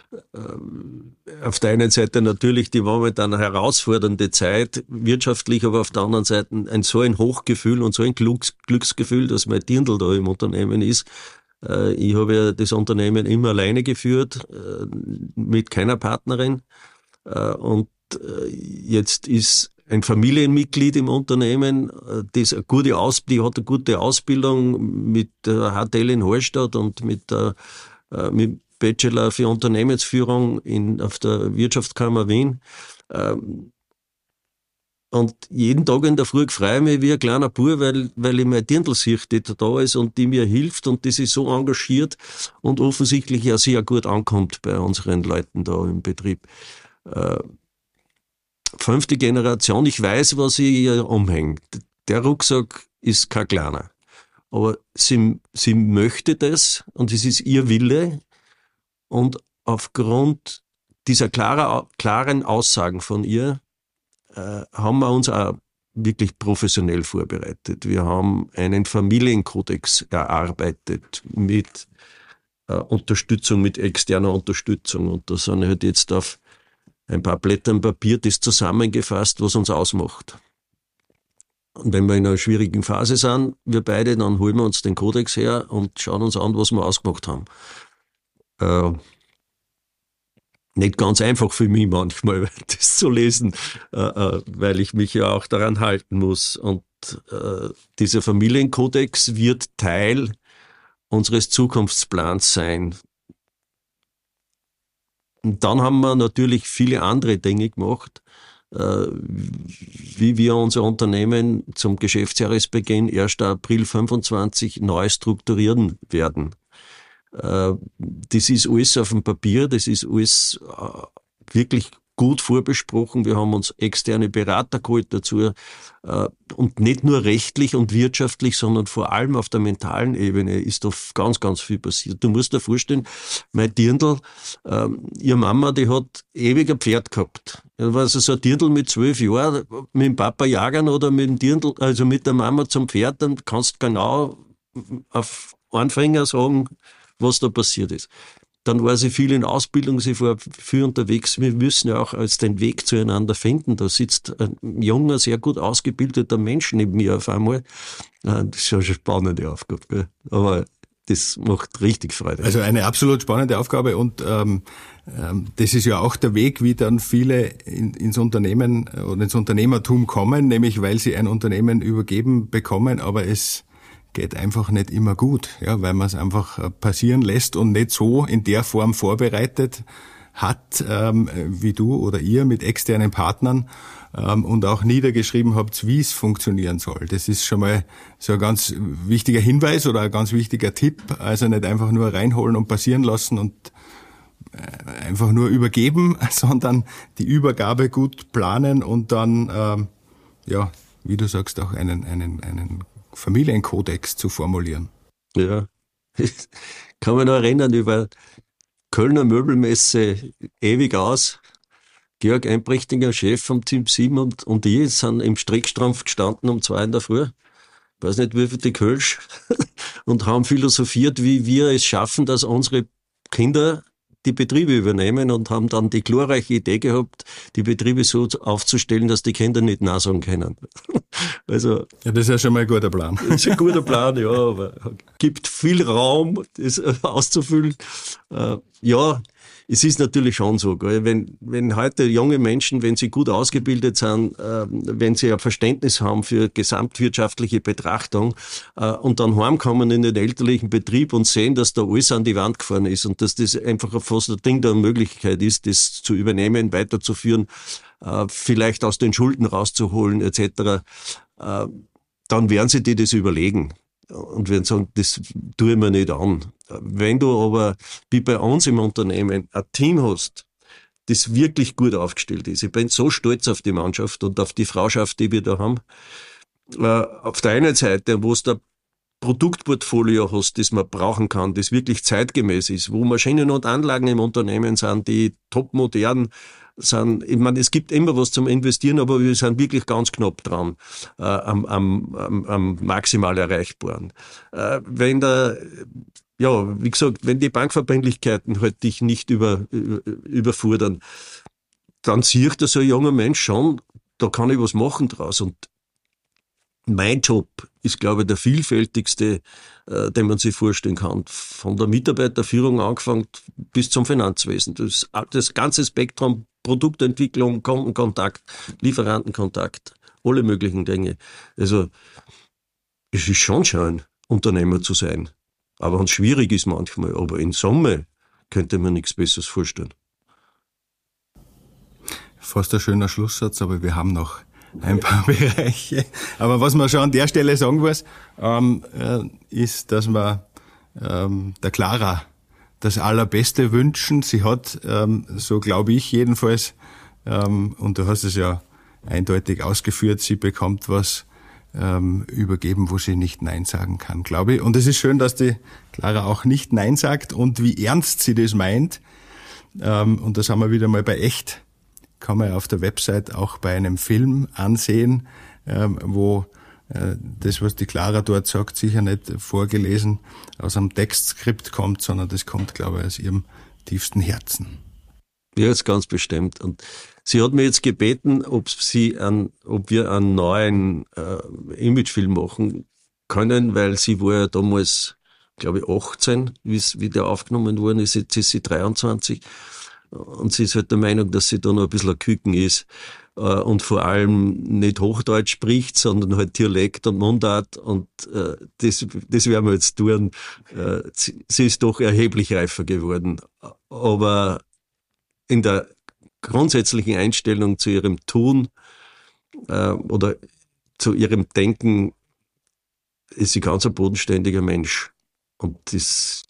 auf der einen Seite natürlich die momentan herausfordernde Zeit wirtschaftlich, aber auf der anderen Seite ein so ein Hochgefühl und so ein Glücks, Glücksgefühl, dass mein Dirndl da im Unternehmen ist. Ich habe ja das Unternehmen immer alleine geführt, mit keiner Partnerin. Und jetzt ist ein Familienmitglied im Unternehmen, das eine gute Aus, die hat eine gute Ausbildung mit der H T L in Hallstatt und mit der mit Bachelor für Unternehmensführung in, auf der Wirtschaftskammer Wien. Und jeden Tag in der Früh freue ich mich wie ein kleiner Bub, weil, weil ich meine Dirndl sehe, die da ist und die mir hilft und die sich so engagiert und offensichtlich ja sehr gut ankommt bei unseren Leuten da im Betrieb. Fünfte Generation, ich weiß, was ich ihr umhängt. Der Rucksack ist kein kleiner. Aber sie, sie möchte das und es ist ihr Wille. Und aufgrund dieser klarer, klaren Aussagen von ihr äh, haben wir uns auch wirklich professionell vorbereitet. Wir haben einen Familienkodex erarbeitet mit äh, Unterstützung, mit externer Unterstützung. Und da sind halt jetzt auf ein paar Blättern Papier das zusammengefasst, was uns ausmacht. Und wenn wir in einer schwierigen Phase sind, wir beide, dann holen wir uns den Kodex her und schauen uns an, was wir ausgemacht haben. Äh, nicht ganz einfach für mich manchmal, das zu lesen, äh, äh, weil ich mich ja auch daran halten muss. Und äh, dieser Familienkodex wird Teil unseres Zukunftsplans sein. Und dann haben wir natürlich viele andere Dinge gemacht, äh, wie wir unser Unternehmen zum Geschäftsjahresbeginn ersten April fünfundzwanzig neu strukturieren werden. Äh, das ist alles auf dem Papier, das ist alles äh, wirklich gut vorbesprochen. Wir haben uns externe Berater geholt dazu. Äh, und nicht nur rechtlich und wirtschaftlich, sondern vor allem auf der mentalen Ebene ist da ganz, ganz viel passiert. Du musst dir vorstellen, mein Dirndl, äh, ihre Mama, die hat ewig ein Pferd gehabt. Da war also so ein Dirndl mit zwölf Jahren, mit dem Papa jagen oder mit dem Dirndl, also mit der Mama zum Pferd, dann kannst du genau auf einen Finger sagen, was da passiert ist. Dann war sie viel in Ausbildung, sie war viel unterwegs. Wir müssen ja auch als den Weg zueinander finden. Da sitzt ein junger, sehr gut ausgebildeter Mensch neben mir auf einmal. Das ist schon eine spannende Aufgabe, gell? Aber das macht richtig Freude. Also eine absolut spannende Aufgabe und ähm, ähm, das ist ja auch der Weg, wie dann viele in, ins Unternehmen oder ins Unternehmertum kommen, nämlich weil sie ein Unternehmen übergeben bekommen, aber es geht einfach nicht immer gut, ja, weil man es einfach passieren lässt und nicht so in der Form vorbereitet hat, ähm, wie du oder ihr mit externen Partnern ähm, und auch niedergeschrieben habt, wie es funktionieren soll. Das ist schon mal so ein ganz wichtiger Hinweis oder ein ganz wichtiger Tipp. Also nicht einfach nur reinholen und passieren lassen und äh, einfach nur übergeben, sondern die Übergabe gut planen und dann, ähm, ja, wie du sagst, auch einen, einen, einen Familienkodex zu formulieren. Ja, ich kann mich noch erinnern über Kölner Möbelmesse ewig aus. Georg Einprächtinger, Chef vom Team sieben und, und ich sind im Streckstrampf gestanden um zwei in der Früh. Ich weiß nicht, wie viel die Kölsch und haben philosophiert, wie wir es schaffen, dass unsere Kinder die Betriebe übernehmen und haben dann die glorreiche Idee gehabt, die Betriebe so aufzustellen, dass die Kinder nicht Nein sagen können. Also, ja, das ist ja schon mal ein guter Plan. Das ist ein guter Plan, ja, aber gibt viel Raum, das auszufüllen. Äh, ja, es ist natürlich schon so, gell? Wenn, wenn heute junge Menschen, wenn sie gut ausgebildet sind, äh, wenn sie ein Verständnis haben für gesamtwirtschaftliche Betrachtung äh, und dann heimkommen in den elterlichen Betrieb und sehen, dass da alles an die Wand gefahren ist und dass das einfach fast ein Ding der Möglichkeit ist, das zu übernehmen, weiterzuführen, äh, vielleicht aus den Schulden rauszuholen et cetera, äh, dann werden sie dir das überlegen. Und werden sagen, das tue ich mir nicht an. Wenn du aber, wie bei uns im Unternehmen, ein Team hast, das wirklich gut aufgestellt ist. Ich bin so stolz auf die Mannschaft und auf die Frauschaft, die wir da haben. Auf der einen Seite, wo es da Produktportfolio hast, das man brauchen kann, das wirklich zeitgemäß ist, wo Maschinen und Anlagen im Unternehmen sind, die topmodern sind. Ich meine, es gibt immer was zum Investieren, aber wir sind wirklich ganz knapp dran äh, am, am, am, am maximal Erreichbaren. Äh, wenn der, ja, wie gesagt, wenn die Bankverbindlichkeiten halt dich nicht über, über, überfordern, dann sieht das so ein junger Mensch schon, da kann ich was machen draus. Und mein Job ist, glaube ich, der vielfältigste, äh, den man sich vorstellen kann. Von der Mitarbeiterführung angefangen bis zum Finanzwesen. Das, das ganze Spektrum, Produktentwicklung, Kundenkontakt, Lieferantenkontakt, alle möglichen Dinge. Also, es ist schon schön, Unternehmer zu sein. Aber wenn es schwierig ist manchmal, aber in Summe könnte man nichts Besseres vorstellen. Fast ein schöner Schlusssatz, aber wir haben noch ein paar Bereiche. Aber was man schon an der Stelle sagen muss, ähm, äh, ist, dass wir ähm, der Clara das Allerbeste wünschen. Sie hat, ähm, so glaube ich jedenfalls, ähm, und du hast es ja eindeutig ausgeführt, sie bekommt was ähm, übergeben, wo sie nicht Nein sagen kann, glaube ich. Und es ist schön, dass die Clara auch nicht Nein sagt und wie ernst sie das meint. Ähm, und das haben wir wieder mal bei echt. Kann man auf der Website auch bei einem Film ansehen, ähm, wo äh, das, was die Clara dort sagt, sicher nicht vorgelesen aus einem Textskript kommt, sondern das kommt, glaube ich, aus ihrem tiefsten Herzen. Ja, jetzt ganz bestimmt. Und sie hat mir jetzt gebeten, ob sie an, ob wir einen neuen äh, Imagefilm machen können, weil sie war ja damals, glaube ich, achtzehn, wie der aufgenommen worden ist. Jetzt ist sie dreiundzwanzig. Und sie ist halt der Meinung, dass sie da noch ein bisschen ein Küken ist äh, und vor allem nicht Hochdeutsch spricht, sondern halt Dialekt und Mundart und äh, das, das werden wir jetzt tun. Äh, sie, sie ist doch erheblich reifer geworden, aber in der grundsätzlichen Einstellung zu ihrem Tun äh, oder zu ihrem Denken ist sie ganz ein bodenständiger Mensch und das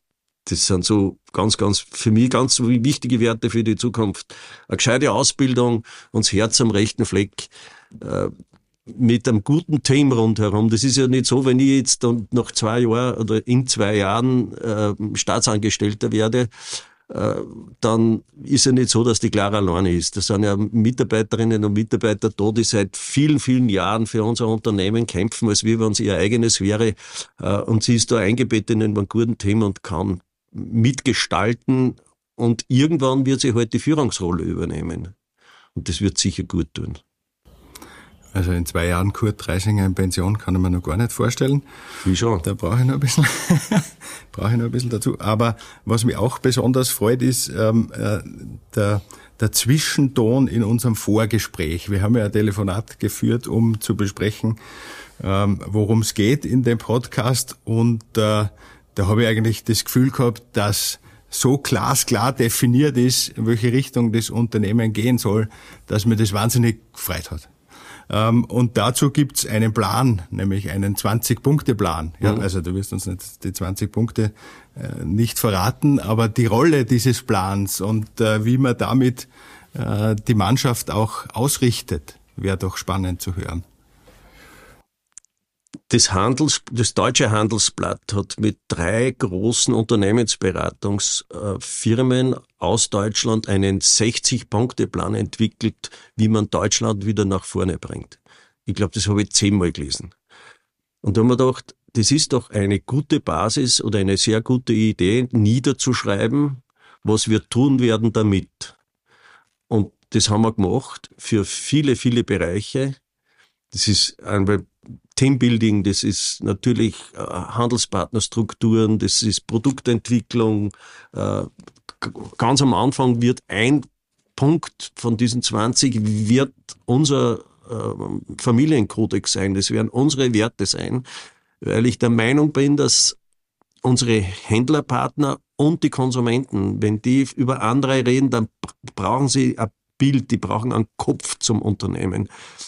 Das sind so ganz, ganz, für mich ganz wichtige Werte für die Zukunft. Eine gescheite Ausbildung und das Herz am rechten Fleck, äh, mit einem guten Team rundherum. Das ist ja nicht so, wenn ich jetzt dann nach zwei Jahren oder in zwei Jahren äh, Staatsangestellter werde, äh, dann ist ja nicht so, dass die Clara alleine ist. Das sind ja Mitarbeiterinnen und Mitarbeiter da, die seit vielen, vielen Jahren für unser Unternehmen kämpfen, als wie wenn es ihr eigenes wäre. Äh, und sie ist da eingebettet in einem guten Team und kann mitgestalten, und irgendwann wird sie halt die Führungsrolle übernehmen. Und das wird sicher gut tun. Also in zwei Jahren Kurt Reisinger in Pension kann ich mir noch gar nicht vorstellen. Wie schon? Da brauche ich noch ein bisschen, brauche ich noch ein bisschen dazu. Aber was mich auch besonders freut, ist ähm, äh, der, der Zwischenton in unserem Vorgespräch. Wir haben ja ein Telefonat geführt, um zu besprechen, ähm, worum es geht in dem Podcast. Und äh, da habe ich eigentlich das Gefühl gehabt, dass so glasklar definiert ist, in welche Richtung das Unternehmen gehen soll, dass mir das wahnsinnig gefreut hat. Und dazu gibt's einen Plan, nämlich einen zwanzig-Punkte-Plan. Ja, also du wirst uns nicht die zwanzig Punkte äh, nicht verraten, aber die Rolle dieses Plans und äh, wie man damit äh, die Mannschaft auch ausrichtet, wäre doch spannend zu hören. Das, Handels, das Deutsche Handelsblatt hat mit drei großen Unternehmensberatungsfirmen aus Deutschland einen sechzig-Punkte-Plan entwickelt, wie man Deutschland wieder nach vorne bringt. Ich glaube, das habe ich zehnmal gelesen. Und da haben wir gedacht, das ist doch eine gute Basis oder eine sehr gute Idee, niederzuschreiben, was wir tun werden damit. Und das haben wir gemacht für viele, viele Bereiche. Das ist ein Teambuilding, das ist natürlich Handelspartnerstrukturen, das ist Produktentwicklung. Ganz am Anfang wird ein Punkt von diesen zwanzig wird unser Familienkodex sein, das werden unsere Werte sein, weil ich der Meinung bin, dass unsere Händlerpartner und die Konsumenten, wenn die über andere reden, dann brauchen sie ein Bild, die brauchen einen Kopf zum Unternehmen,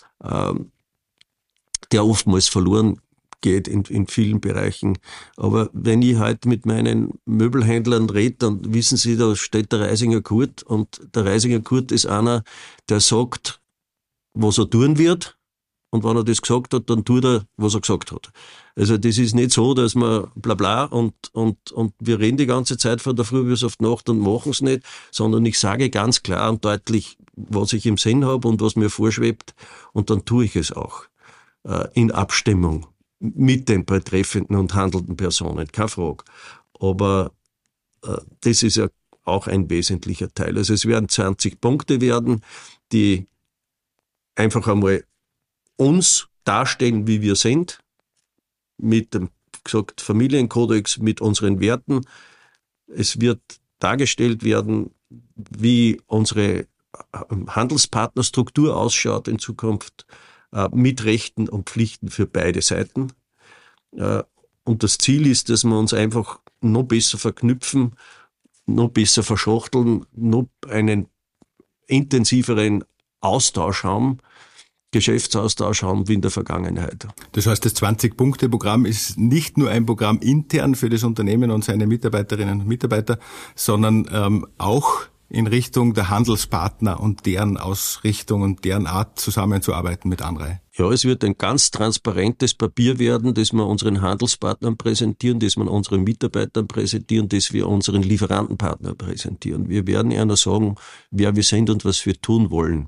der oftmals verloren geht in, in vielen Bereichen. Aber wenn ich halt mit meinen Möbelhändlern rede, dann wissen sie, da steht der Reisinger Kurt, und der Reisinger Kurt ist einer, der sagt, was er tun wird, und wenn er das gesagt hat, dann tut er, was er gesagt hat. Also das ist nicht so, dass man bla bla und, und, und wir reden die ganze Zeit von der Früh bis auf die Nacht und machen es nicht, sondern ich sage ganz klar und deutlich, was ich im Sinn habe und was mir vorschwebt, und dann tue ich es auch. In Abstimmung mit den betreffenden und handelnden Personen, keine Frage. Aber äh, das ist ja auch ein wesentlicher Teil. Also es werden zwanzig Punkte werden, die einfach einmal uns darstellen, wie wir sind, mit dem, gesagt, Familienkodex, mit unseren Werten. Es wird dargestellt werden, wie unsere Handelspartnerstruktur ausschaut in Zukunft, mit Rechten und Pflichten für beide Seiten. Und das Ziel ist, dass wir uns einfach noch besser verknüpfen, noch besser verschachteln, noch einen intensiveren Austausch haben, Geschäftsaustausch haben wie in der Vergangenheit. Das heißt, das zwanzig-Punkte-Programm ist nicht nur ein Programm intern für das Unternehmen und seine Mitarbeiterinnen und Mitarbeiter, sondern ähm, auch in Richtung der Handelspartner und deren Ausrichtung und deren Art zusammenzuarbeiten mit Anrei. Ja, es wird ein ganz transparentes Papier werden, das wir unseren Handelspartnern präsentieren, das wir unseren Mitarbeitern präsentieren, das wir unseren Lieferantenpartnern präsentieren. Wir werden ihnen sagen, wer wir sind und was wir tun wollen.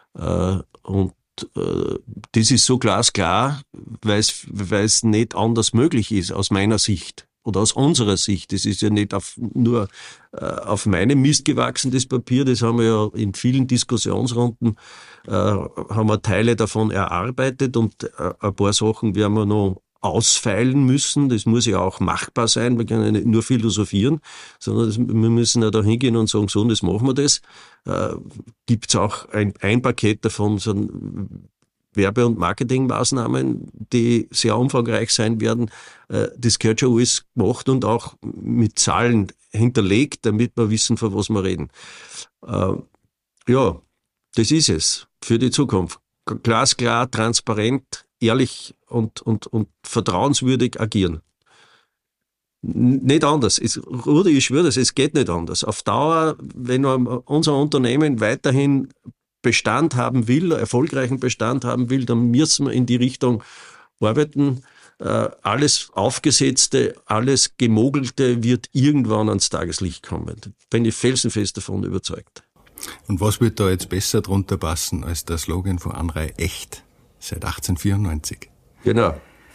Und das ist so glasklar, weil es, weil es nicht anders möglich ist, aus meiner Sicht. Oder aus unserer Sicht. Das ist ja nicht auf, nur äh, auf meinem Mist gewachsen, das Papier. Das haben wir ja in vielen Diskussionsrunden, äh, haben wir Teile davon erarbeitet, und äh, ein paar Sachen werden wir noch ausfeilen müssen. Das muss ja auch machbar sein. Wir können ja nicht nur philosophieren, sondern das, wir müssen ja da hingehen und sagen, so, und das machen wir das. Äh, gibt's auch ein, ein Paket davon, so ein Werbe- und Marketingmaßnahmen, die sehr umfangreich sein werden. Das gehört schon alles gemacht und auch mit Zahlen hinterlegt, damit wir wissen, von was wir reden. Ja, das ist es für die Zukunft. Glasklar, transparent, ehrlich und, und, und vertrauenswürdig agieren. Nicht anders. Es, Rudi, ich schwöre das, es geht nicht anders. Auf Dauer, wenn unser Unternehmen weiterhin Bestand haben will, erfolgreichen Bestand haben will, dann müssen wir in die Richtung arbeiten. Alles Aufgesetzte, alles Gemogelte wird irgendwann ans Tageslicht kommen. Bin ich felsenfest davon überzeugt. Und was wird da jetzt besser drunter passen als der Slogan von Anrei echt seit achtzehnhundertvierundneunzig? Genau.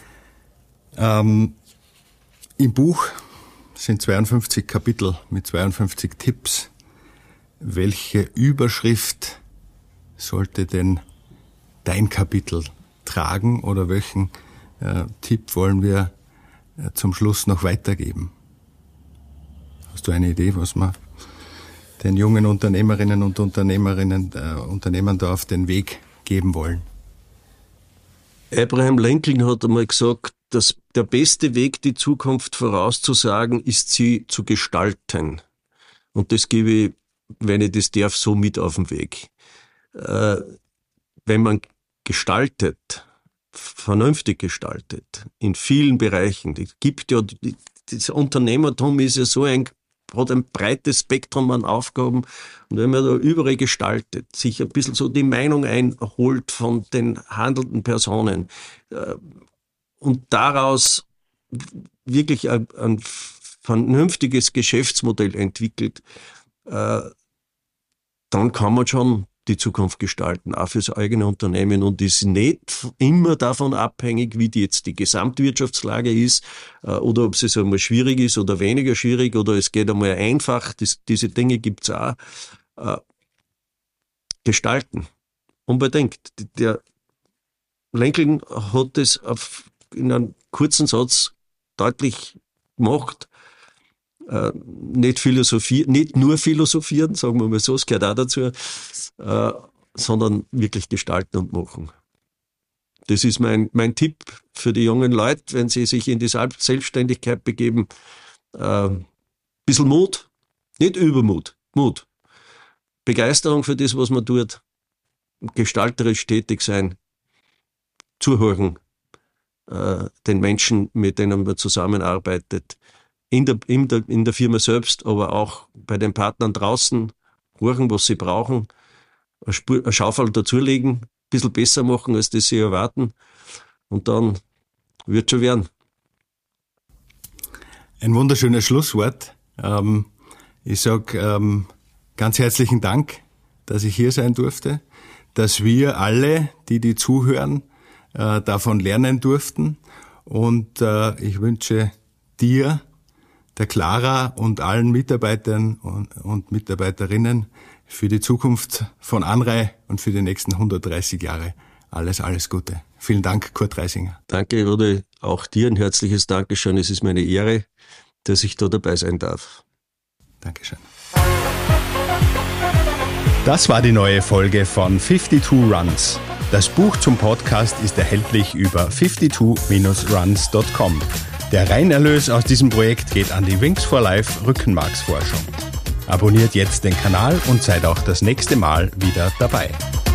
Ähm, Im Buch sind zweiundfünfzig Kapitel mit zweiundfünfzig Tipps. Welche Überschrift sollte denn dein Kapitel tragen oder welchen äh, Tipp wollen wir äh, zum Schluss noch weitergeben? Hast du eine Idee, was man den jungen Unternehmerinnen und Unternehmerinnen, äh, Unternehmern da auf den Weg geben wollen? Abraham Lincoln hat einmal gesagt, dass der beste Weg, die Zukunft vorauszusagen, ist, sie zu gestalten. Und das gebe ich, wenn ich das darf, so mit auf den Weg. Äh, wenn man gestaltet, vernünftig gestaltet, in vielen Bereichen, es gibt ja, das Unternehmertum ist ja so ein, hat ein breites Spektrum an Aufgaben, und wenn man da überall gestaltet, sich ein bisschen so die Meinung einholt von den handelnden Personen, äh, und daraus wirklich ein, ein vernünftiges Geschäftsmodell entwickelt, äh, dann kann man schon die Zukunft gestalten, auch fürs eigene Unternehmen, und ist nicht immer davon abhängig, wie die jetzt die Gesamtwirtschaftslage ist, äh, oder ob es einmal schwierig ist oder weniger schwierig oder es geht einmal einfach. Das, diese Dinge gibt's auch. Äh, gestalten. Unbedingt. Der Lincoln hat es auf in einem kurzen Satz deutlich gemacht, äh, nicht philosophieren, nicht nur philosophieren, sagen wir mal so, es gehört auch dazu, äh, sondern wirklich gestalten und machen. Das ist mein, mein Tipp für die jungen Leute, wenn sie sich in die Selbstständigkeit begeben. Äh, bisschen Mut, nicht Übermut, Mut. Begeisterung für das, was man tut, gestalterisch tätig sein, zuhören, den Menschen, mit denen man zusammenarbeitet, in der, in der, in der Firma selbst, aber auch bei den Partnern draußen, horchen, was sie brauchen, eine, Spur, eine Schaufel dazulegen, ein bisschen besser machen, als das sie erwarten, und dann wird schon werden. Ein wunderschönes Schlusswort. Ähm, ich sage ähm, ganz herzlichen Dank, dass ich hier sein durfte, dass wir alle, die die zuhören, davon lernen durften, und äh, ich wünsche dir, der Clara und allen Mitarbeitern und, und Mitarbeiterinnen für die Zukunft von Anrei und für die nächsten hundertdreißig Jahre alles, alles Gute. Vielen Dank, Kurt Reisinger. Danke, Rudi. Auch dir ein herzliches Dankeschön. Es ist meine Ehre, dass ich da dabei sein darf. Dankeschön. Das war die neue Folge von zweiundfünfzig Runs. Das Buch zum Podcast ist erhältlich über zweiundfünfzig runs punkt com. Der Reinerlös aus diesem Projekt geht an die Wings for Life Rückenmarksforschung. Abonniert jetzt den Kanal und seid auch das nächste Mal wieder dabei.